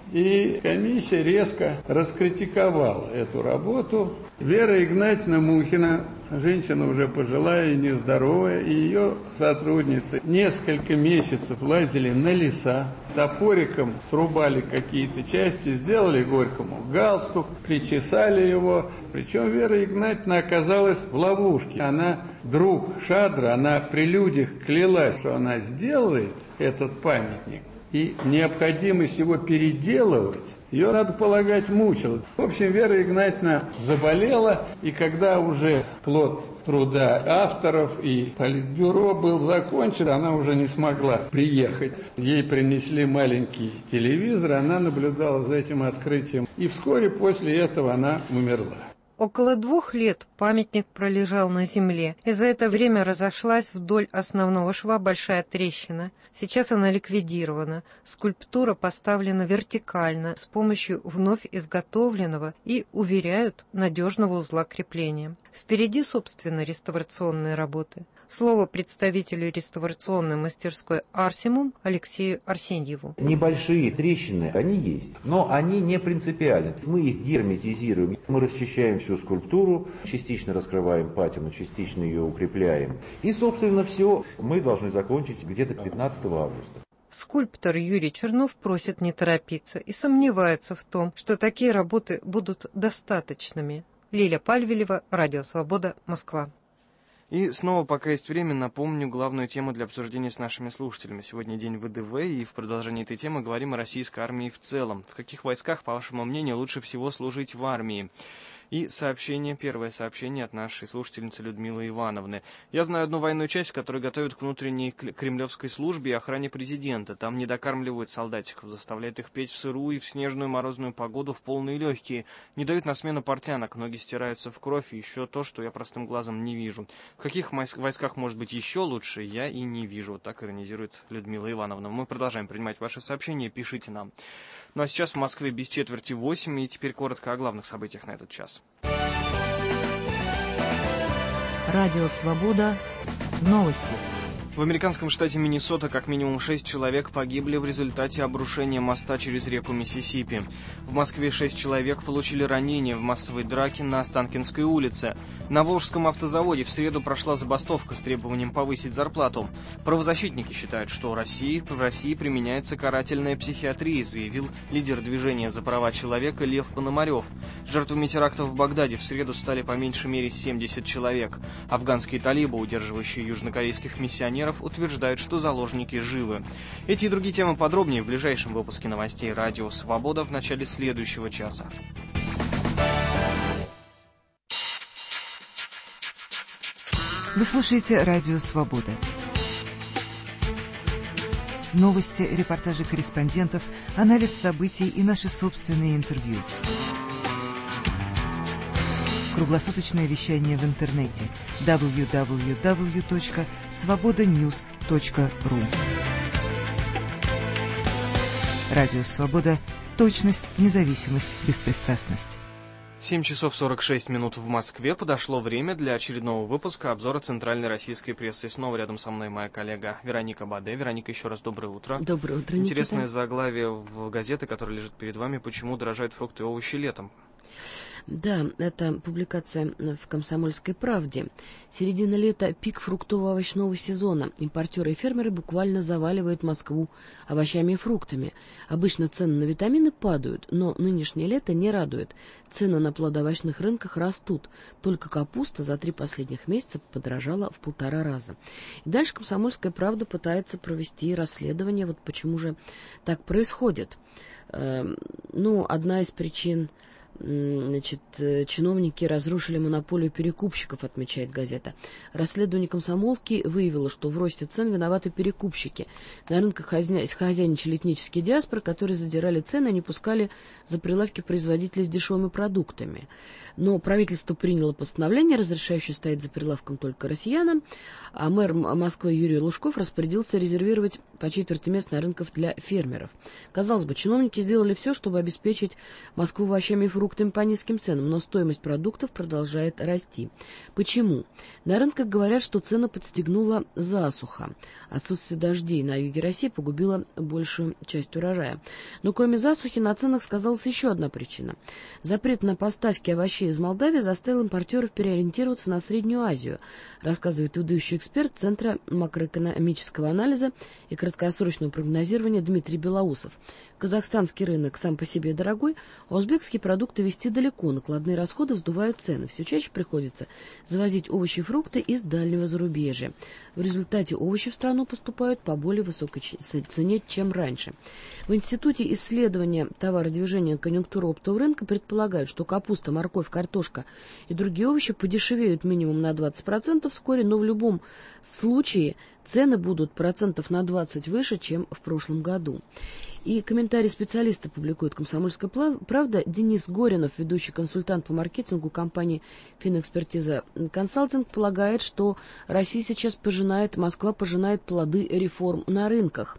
И комиссия резко раскритиковала эту работу. Вера Игнатьевна Мухина, женщина уже пожилая и нездоровая, и ее сотрудницы несколько месяцев лазили на леса, топориком срубали какие-то части, сделали Горькому галстук, причесали его. Причем Вера Игнатьевна оказалась в ловушке. Она друг Шадра, она при людях клялась, что она сделает этот памятник. И необходимость его переделывать, ее, надо полагать, мучила. В общем, Вера Игнатьевна заболела, и когда уже плод труда авторов и политбюро был закончен, она уже не смогла приехать. Ей принесли маленький телевизор, она наблюдала за этим открытием, и вскоре после этого она умерла. Около двух лет памятник пролежал на земле, и за это время разошлась вдоль основного шва большая трещина. Сейчас она ликвидирована. Скульптура поставлена вертикально с помощью вновь изготовленного и, уверяют, надежного узла крепления. Впереди, собственно, реставрационные работы. Слово представителю реставрационной мастерской «Арсимум» Алексею Арсеньеву. Небольшие трещины, они есть, но они не принципиальны. Мы их герметизируем, мы расчищаем всю скульптуру, частично раскрываем патину, частично ее укрепляем. И, собственно, все мы должны закончить где-то пятнадцатого августа. Скульптор Юрий Чернов просит не торопиться и сомневается в том, что такие работы будут достаточными. Лиля Пальвилева, Радио Свобода, Москва. И снова, пока есть время, напомню главную тему для обсуждения с нашими слушателями. Сегодня день ВДВ, и в продолжении этой темы говорим о российской армии в целом. В каких войсках, по вашему мнению, лучше всего служить в армии? И сообщение, первое сообщение от нашей слушательницы Людмилы Ивановны. «Я знаю одну военную часть, которую готовят к внутренней кремлевской службе и охране президента. Там не докармливают солдатиков, заставляют их петь в сырую и в снежную морозную погоду в полные легкие. Не дают на смену портянок, ноги стираются в кровь, и еще то, что я простым глазом не вижу. В каких войсках может быть еще лучше, я и не вижу». Так иронизирует Людмила Ивановна. Мы продолжаем принимать ваши сообщения, пишите нам. Ну а сейчас в Москве без четверти восемь, и теперь коротко о главных событиях на этот час. Радио «Свобода». Новости. В американском штате Миннесота как минимум шесть человек погибли в результате обрушения моста через реку Миссисипи. В Москве шесть человек получили ранения в массовой драке на Останкинской улице. На Волжском автозаводе в среду прошла забастовка с требованием повысить зарплату. Правозащитники считают, что в России, в России применяется карательная психиатрия, заявил лидер движения за права человека Лев Пономарев. Жертвами терактов в Багдаде в среду стали по меньшей мере семьдесят человек. Афганские талибы, удерживающие южнокорейских миссионеров, утверждают, что заложники живы. Эти и другие темы подробнее в ближайшем выпуске новостей «Радио Свобода» в начале следующего часа. Вы слушаете «Радио Свобода». новости, репортажи корреспондентов, анализ событий и наши собственные интервью. Круглосуточное вещание в интернете дабл ю дабл ю дабл ю точка свобода ньюс точка ру. Радио «Свобода». Точность, независимость, беспристрастность. семь часов сорок шесть минут в Москве. Подошло время для очередного выпуска обзора центральной российской прессы. Снова рядом со мной моя коллега Вероника Баде. Вероника, еще раз доброе утро. Доброе утро, Интересное Никита. Заглавие в газете, которая лежит перед вами. Почему дорожают фрукты и овощи летом? Да, это публикация в «Комсомольской правде». Середина лета – пик фруктово-овощного сезона. Импортеры и фермеры буквально заваливают Москву овощами и фруктами. Обычно цены на витамины падают, но нынешнее лето не радует. Цены на плодоовощных рынках растут. Только капуста за три последних месяца подорожала в полтора раза. И дальше «Комсомольская правда» пытается провести расследование, вот почему же так происходит. Э, ну, одна из причин... Значит, чиновники разрушили монополию перекупщиков, отмечает газета. Расследование комсомолки выявило, что в росте цен виноваты перекупщики. На рынках хозяйничали этнические диаспоры, которые задирали цены и не пускали за прилавки производителей с дешевыми продуктами. Но правительство приняло постановление, разрешающее стоять за прилавком только россиянам, а мэр Москвы Юрий Лужков распорядился резервировать по четверти мест на рынках для фермеров. Казалось бы, чиновники сделали все, чтобы обеспечить Москву овощами и фруктами по низким ценам, но стоимость продуктов продолжает расти. Почему? На рынках говорят, что цену подстегнула засуха. Отсутствие дождей на юге России погубило большую часть урожая. Но кроме засухи на ценах сказалась еще одна причина. Запрет на поставки овощей из Молдавии заставил импортеров переориентироваться на Среднюю Азию, рассказывает выдающий эксперт Центра макроэкономического анализа и краткосрочного прогнозирования Дмитрий Белоусов. Казахстанский рынок сам по себе дорогой, а узбекские продукты везти далеко, накладные расходы вздувают цены. Все чаще приходится завозить овощи и фрукты из дальнего зарубежья. В результате овощи в страну поступают по более высокой цене, чем раньше. В Институте исследования товародвижения конъюнктуры оптового рынка предполагают, что капуста, морковь, картошка и другие овощи подешевеют минимум на двадцать процентов вскоре, но в любом случае цены будут процентов на двадцать выше, чем в прошлом году. И комментарий специалиста публикует «Комсомольская правда». Денис Горинов, ведущий консультант по маркетингу компании «Финэкспертиза Консалтинг», полагает, что Россия сейчас пожинает, Москва пожинает плоды реформ на рынках.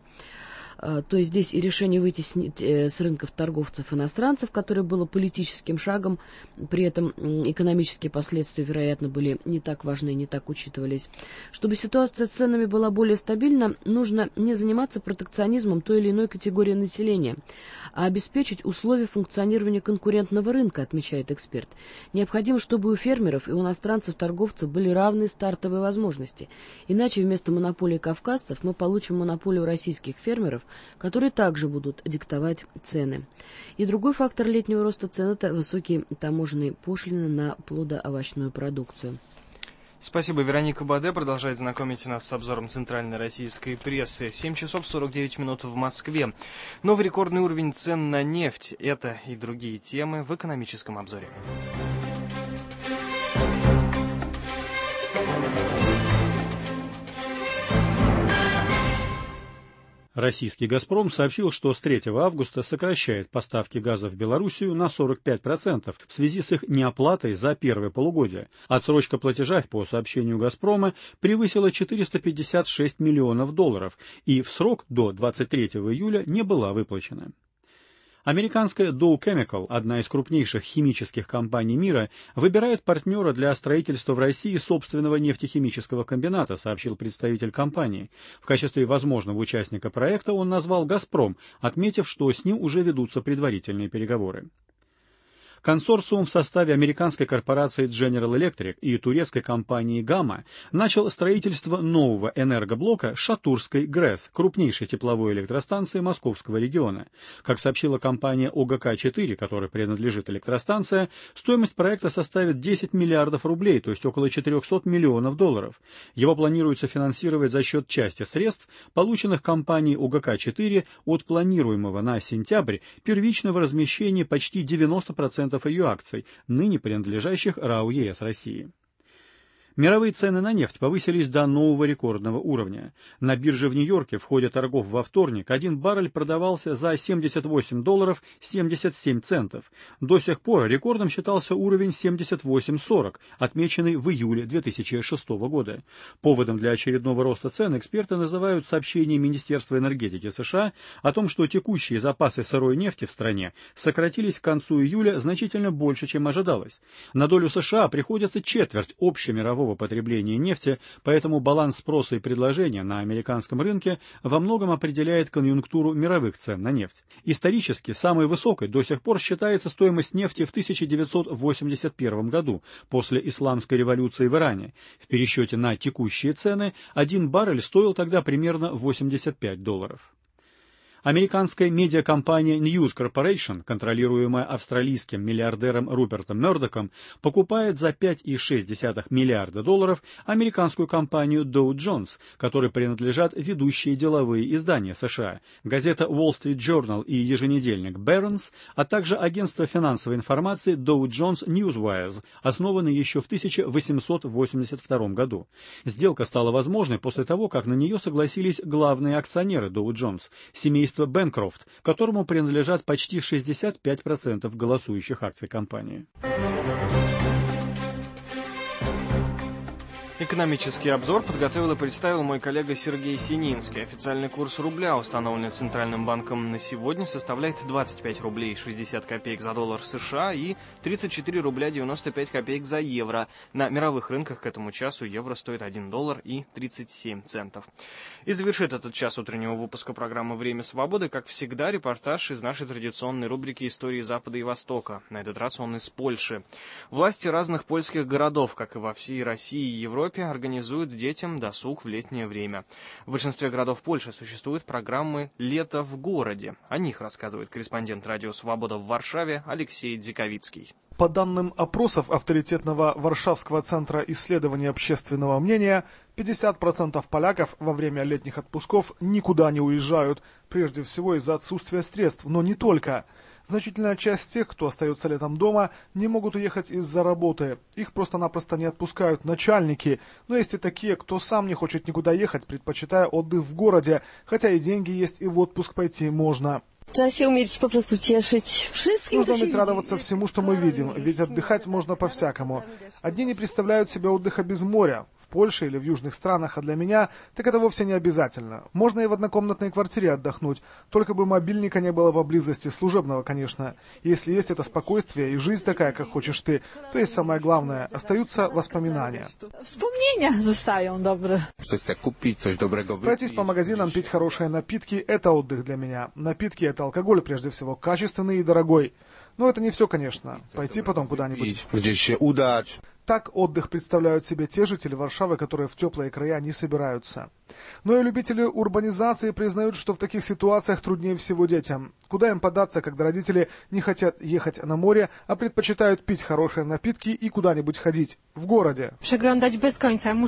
То есть здесь и решение вытеснить с рынков торговцев иностранцев, которое было политическим шагом, при этом экономические последствия, вероятно, были не так важны, не так учитывались. Чтобы ситуация с ценами была более стабильна, нужно не заниматься протекционизмом той или иной категории населения, а обеспечить условия функционирования конкурентного рынка, отмечает эксперт. Необходимо, чтобы у фермеров и у иностранцев-торговцев были равные стартовые возможности. Иначе вместо монополии кавказцев мы получим монополию российских фермеров, которые также будут диктовать цены. И другой фактор летнего роста цен – это высокие таможенные пошлины на плодоовощную продукцию. Спасибо. Вероника Баде продолжает знакомить нас с обзором центральной российской прессы. семь часов сорок девять минут в Москве. Новый рекордный уровень цен на нефть. Это и другие темы в экономическом обзоре. Российский «Газпром» сообщил, что с третьего августа сокращает поставки газа в Белоруссию на сорок пять процентов в связи с их неоплатой за первое полугодие. Отсрочка платежа, по сообщению «Газпрома», превысила четыреста пятьдесят шесть миллионов долларов и в срок до двадцать третьего июля не была выплачена. Американская Dow Chemical, одна из крупнейших химических компаний мира, выбирает партнера для строительства в России собственного нефтехимического комбината, сообщил представитель компании. В качестве возможного участника проекта он назвал «Газпром», отметив, что с ним уже ведутся предварительные переговоры. Консорциум в составе американской корпорации General Electric и турецкой компании Gamma начал строительство нового энергоблока Шатурской ГРЭС, крупнейшей тепловой электростанции Московского региона. Как сообщила компания О Г К четыре, которой принадлежит электростанция, стоимость проекта составит десять миллиардов рублей, то есть около четырехсот миллионов долларов. Его планируется финансировать за счет части средств, полученных компанией О Г К четыре от планируемого на сентябрь первичного размещения почти девяноста процентов ее акций, ныне принадлежащих РАО ЕС России. Мировые цены на нефть повысились до нового рекордного уровня. На бирже в Нью-Йорке в ходе торгов во вторник один баррель продавался за семьдесят восемь долларов семьдесят семь центов. До сих пор рекордом считался уровень семьдесят восемь сорок, отмеченный в июле две тысячи шестого года. Поводом для очередного роста цен эксперты называют сообщение Министерства энергетики США о том, что текущие запасы сырой нефти в стране сократились к концу июля значительно больше, чем ожидалось. На долю США приходится четверть общемирового потребления нефти, поэтому баланс спроса и предложения на американском рынке во многом определяет конъюнктуру мировых цен на нефть. Исторически самой высокой до сих пор считается стоимость нефти в тысяча девятьсот восемьдесят первом году, после исламской революции в Иране. В пересчете на текущие цены один баррель стоил тогда примерно восемьдесят пять долларов. Американская медиакомпания News Corporation, контролируемая австралийским миллиардером Рупертом Мердоком, покупает за пять целых шесть десятых миллиарда долларов американскую компанию Dow Jones, которой принадлежат ведущие деловые издания США, газета Wall Street Journal и еженедельник Barron's, а также агентство финансовой информации Dow Jones Newswires, основанное еще в тысяча восемьсот восемьдесят втором году. Сделка стала возможной после того, как на нее согласились главные акционеры Dow Jones, семейство Бэнкрофт, которому принадлежат почти шестьдесят пять процентов голосующих акций компании. Экономический обзор подготовил и представил мой коллега Сергей Сининский. Официальный курс рубля, установленный Центральным банком на сегодня, составляет двадцать пять рублей шестьдесят копеек за доллар США и тридцать четыре рубля девяносто пять копеек за евро. На мировых рынках к этому часу евро стоит один доллар и тридцать семь центов. И завершит этот час утреннего выпуска программы «Время свободы», как всегда, репортаж из нашей традиционной рубрики «Истории Запада и Востока». На этот раз он из Польши. Власти разных польских городов, как и во всей России и Европе, организуют детям досуг в летнее время. В большинстве городов Польши существуют программы «Лето в городе». О них рассказывает корреспондент радио «Свобода» в Варшаве Алексей Дзиковицкий. По данным опросов авторитетного Варшавского центра исследования общественного мнения, пятьдесят процентов поляков во время летних отпусков никуда не уезжают, прежде всего из-за отсутствия средств, но не только. Значительная часть тех, кто остается летом дома, не могут уехать из-за работы. Их просто-напросто не отпускают начальники. Но есть и такие, кто сам не хочет никуда ехать, предпочитая отдых в городе, хотя и деньги есть, и в отпуск пойти можно. Нужно уметь радоваться всему, что мы видим, ведь отдыхать можно по-всякому. Одни не представляют себе отдыха без моря, в Польше или в южных странах, а для меня так это вовсе не обязательно. Можно и в однокомнатной квартире отдохнуть, только бы мобильника не было поблизости, служебного, конечно. Если есть это спокойствие и жизнь такая, как хочешь ты, то есть самое главное, остаются воспоминания. Вспомнения zostają dobre. Пройтись по магазинам, пить хорошие напитки – это отдых для меня. Напитки – это алкоголь, прежде всего, качественный и дорогой. Но это не все, конечно. Пойти потом куда-нибудь. Так отдых представляют себе те жители Варшавы, которые в теплые края не собираются. Но и любители урбанизации признают, что в таких ситуациях труднее всего детям. Куда им податься, когда родители не хотят ехать на море, а предпочитают пить хорошие напитки и куда-нибудь ходить? В городе. Без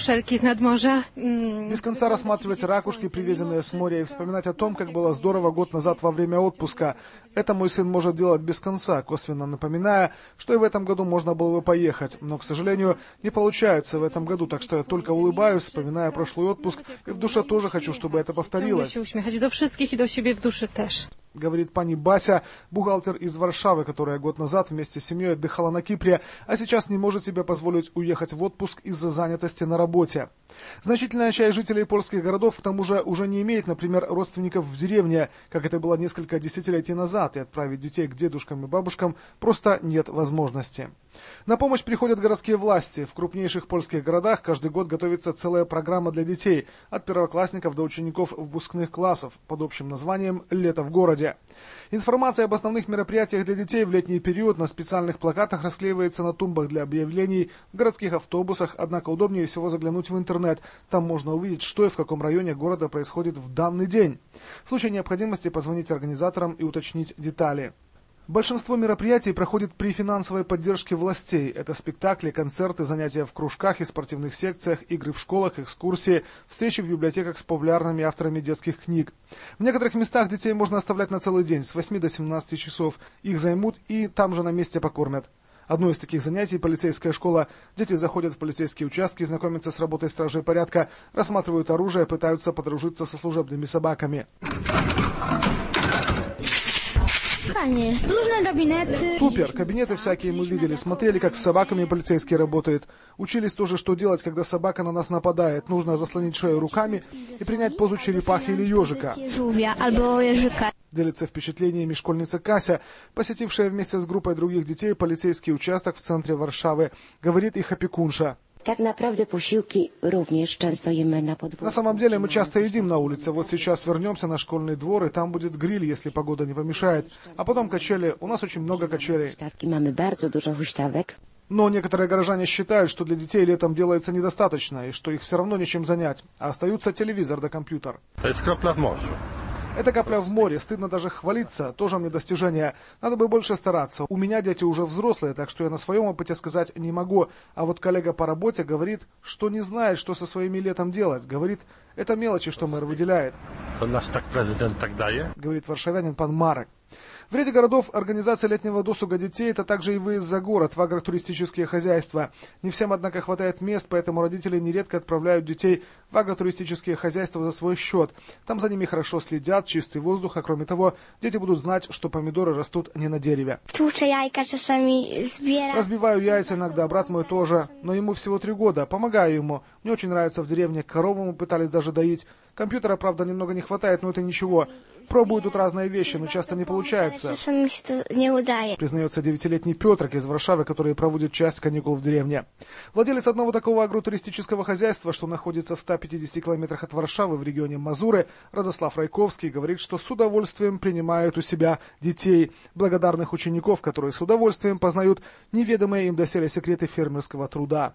конца рассматривать ракушки, привезенные с моря, и вспоминать о том, как было здорово год назад во время отпуска. Это мой сын может делать без конца, косвенно напоминая, что и в этом году можно было бы поехать. Но, к сожалению, не получается в этом году, так что я только улыбаюсь, вспоминая прошлый отпуск, и в душе тоже хочу, чтобы это повторилось. Говорит пани Бася, бухгалтер из Варшавы, которая год назад вместе с семьей отдыхала на Кипре, а сейчас не может себе позволить уехать в отпуск из-за занятости на работе. Значительная часть жителей польских городов к тому же уже не имеет, например, родственников в деревне, как это было несколько десятилетий назад, и отправить детей к дедушкам и бабушкам просто нет возможности. На помощь приходят городские власти. В крупнейших польских городах каждый год готовится целая программа для детей, от первоклассников до учеников выпускных классов, под общим названием «Лето в городе». Информация об основных мероприятиях для детей в летний период на специальных плакатах расклеивается на тумбах для объявлений, в городских автобусах, однако удобнее всего заглянуть в интернет. Там можно увидеть, что и в каком районе города происходит в данный день. В случае необходимости позвонить организаторам и уточнить детали. Большинство мероприятий проходит при финансовой поддержке властей. Это спектакли, концерты, занятия в кружках и спортивных секциях, игры в школах, экскурсии, встречи в библиотеках с популярными авторами детских книг. В некоторых местах детей можно оставлять на целый день, с восьми до семнадцати часов. Их займут и там же на месте покормят. Одно из таких занятий – полицейская школа. Дети заходят в полицейские участки, знакомятся с работой стражей порядка, рассматривают оружие, пытаются подружиться со служебными собаками. Супер! Кабинеты всякие мы видели, смотрели, как с собаками полицейские работают. Учились тоже, что делать, когда собака на нас нападает. Нужно заслонить шею руками и принять позу черепахи или ежика. Делится впечатлениями школьница Кася, посетившая вместе с группой других детей полицейский участок в центре Варшавы. Говорит их опекунша. На самом деле мы часто едим на улице. Вот сейчас вернемся на школьный двор, и там будет гриль, если погода не помешает. А потом качели. У нас очень много качелей. Но некоторые горожане считают, что для детей летом делается недостаточно, и что их все равно ничем занять. А остаются телевизор да компьютер. Это капля в море, стыдно даже хвалиться, тоже мне достижение. Надо бы больше стараться. У меня дети уже взрослые, так что я на своем опыте сказать не могу. А вот коллега по работе говорит, что не знает, что со своими летом делать. Говорит, это мелочи, что мэр выделяет. То наш так президент тогда я? Говорит варшавянин пан Марек. В ряде городов организация летнего досуга детей – это также и выезд за город в агротуристические хозяйства. Не всем, однако, хватает мест, поэтому родители нередко отправляют детей в агротуристические хозяйства за свой счет. Там за ними хорошо следят, чистый воздух, а кроме того, дети будут знать, что помидоры растут не на дереве. Разбиваю яйца иногда, брат мой тоже, но ему всего три года, помогаю ему. Мне очень нравится в деревне, корову мы пытались даже доить. Компьютера, правда, немного не хватает, но это ничего. Пробую тут разные вещи, но часто не получается. Признается девятилетний Петрик из Варшавы, который проводит часть каникул в деревне. Владелец одного такого агротуристического хозяйства, что находится в ста пятидесяти километрах от Варшавы в регионе Мазуры, Радослав Райковский, говорит, что с удовольствием принимают у себя детей, благодарных учеников, которые с удовольствием познают неведомые им доселе секреты фермерского труда.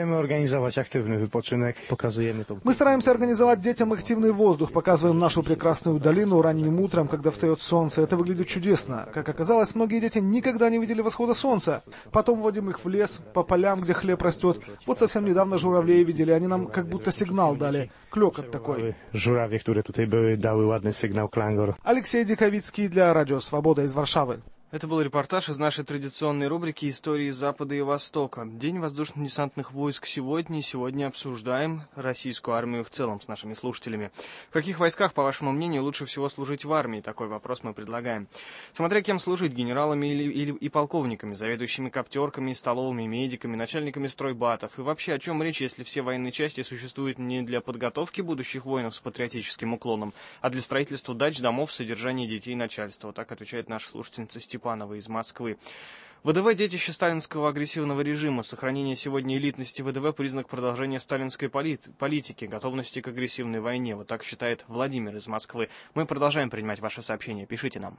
Мы стараемся организовать детям активный воздух, показываем нашу прекрасную долину ранним утром, когда встает солнце. Это выглядит чудесно. Как оказалось, многие дети никогда не видели восхода солнца. Потом вводим их в лес, по полям, где хлеб растет. Вот совсем недавно журавлей видели, они нам как будто сигнал дали. Клёкот такой. Журавли, которые тут были, дали ладный сигнал клангор. Алексей Диковицкий для Радио Свобода из Варшавы. Это был репортаж из нашей традиционной рубрики «Истории Запада и Востока». День воздушно-десантных войск сегодня, и сегодня обсуждаем российскую армию в целом с нашими слушателями. В каких войсках, по вашему мнению, лучше всего служить в армии? Такой вопрос мы предлагаем. Смотря кем служить, генералами или, или и полковниками, заведующими коптерками, столовыми, медиками, начальниками стройбатов. И вообще, о чем речь, если все военные части существуют не для подготовки будущих воинов с патриотическим уклоном, а для строительства дач, домов, содержания детей и начальства? Так отвечает наша слушательница Степанова из Москвы. ВДВ – детище сталинского агрессивного режима. Сохранение сегодня элитности ВДВ – признак продолжения сталинской полит- политики, готовности к агрессивной войне. Вот так считает Владимир из Москвы. Мы продолжаем принимать ваши сообщения. Пишите нам.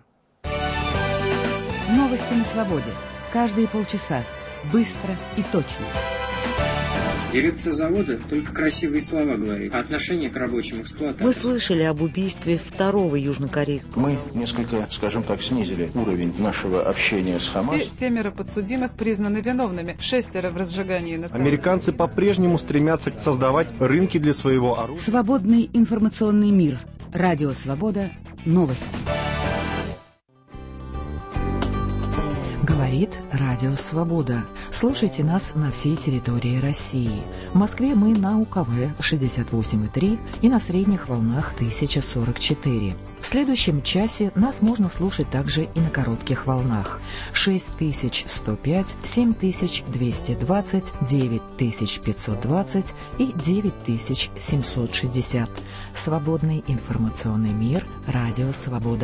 Новости на свободе. Каждые полчаса. Быстро и точно. Дирекция завода только красивые слова говорит, а отношение к рабочим эксплуатации. Мы слышали об убийстве второго южнокорейского. Мы несколько, скажем так, снизили уровень нашего общения с Хамас. Все семеро подсудимых признаны виновными, шестеро в разжигании национальных. Американцы по-прежнему стремятся создавать рынки для своего оружия. Свободный информационный мир. Радио Свобода. Новости. Говорит Радио Свобода. Слушайте нас на всей территории России. В Москве мы на УКВ шестьдесят восемь и три и на средних волнах тысяча сорок четыре. В следующем часе нас можно слушать также и на коротких волнах. шесть тысяч сто пять, семь тысяч двести двадцать, девять тысяч пятьсот двадцать и девять тысяч семьсот шестьдесят. Свободный информационный мир. Радио Свобода.